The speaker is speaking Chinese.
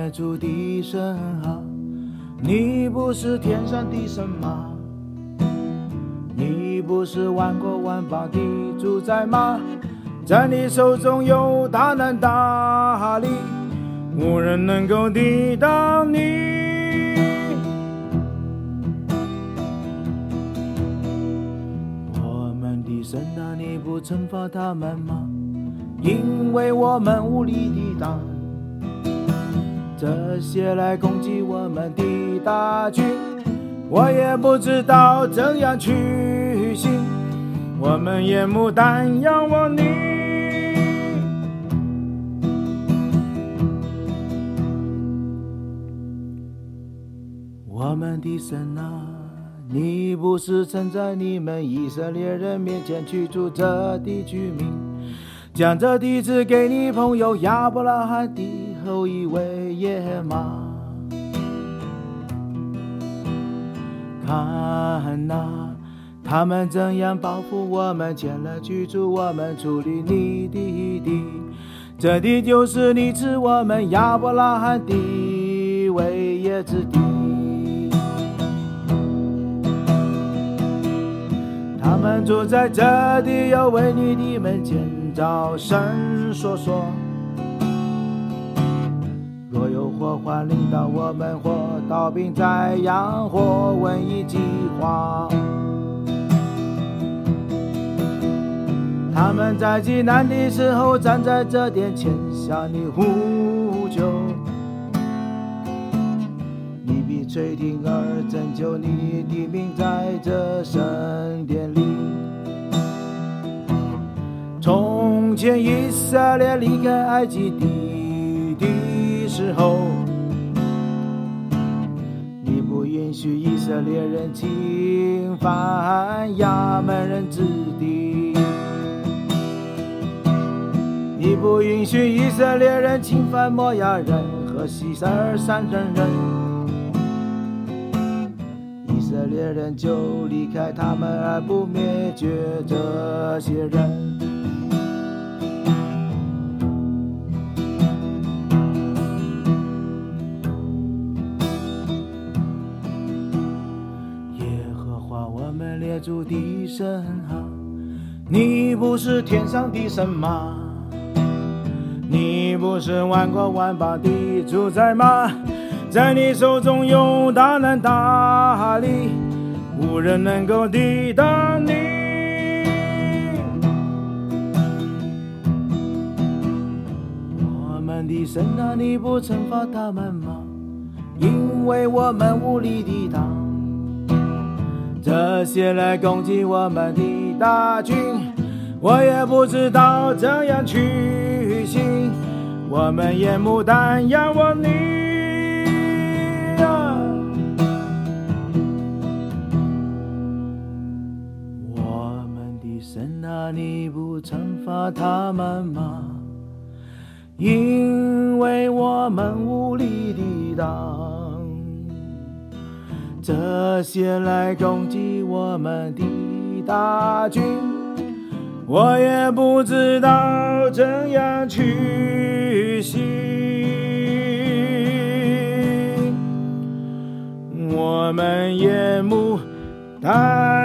列祖的神啊，你不是天上的神吗？你不是万国万邦的主宰吗？在你手中有大能大力，无人能够抵挡你。我们的神啊，你不惩罚他们吗？因为我们无力抵挡这些来攻击我们的大军，我也不知道怎样去行，我们眼目但仰望你。我们的神啊，你不是曾在你们以色列人面前驱逐这地居民，将这地赐给你朋友亚伯拉罕的后裔为业吗？看哪，他们怎样报复我们，前来驱逐我们出离你的地，这地就是你赐我们亚伯拉罕的为业之地。他们住在这地，要为你的门建造圣所说，若有祸患临到我们，或刀兵灾殃，或瘟疫饥荒，他们在极难的时候站在这殿前向你呼救，你必垂听而拯救你的名在这圣殿里。从前以色列离开埃及地的时候，你不允许以色列人侵犯亚门人之地，你不允许以色列人侵犯摩亚人和西塞尔山人，以色列人就离开他们而不灭绝这些人。列祖的神啊，你不是天上的神吗？你不是万国万邦的主宰吗？在你手中有大能大力，无人能够抵挡你。我们的神啊，你不惩罚他们吗？因为我们无力抵挡这些来攻击我们的大军，我也不知道怎样去行，我们眼目但仰望你啊。我们的神啊，你不惩罚他们吗？因为我们无力抵挡这些来攻击我们的大军，我也不知道怎样去行，我们眼目但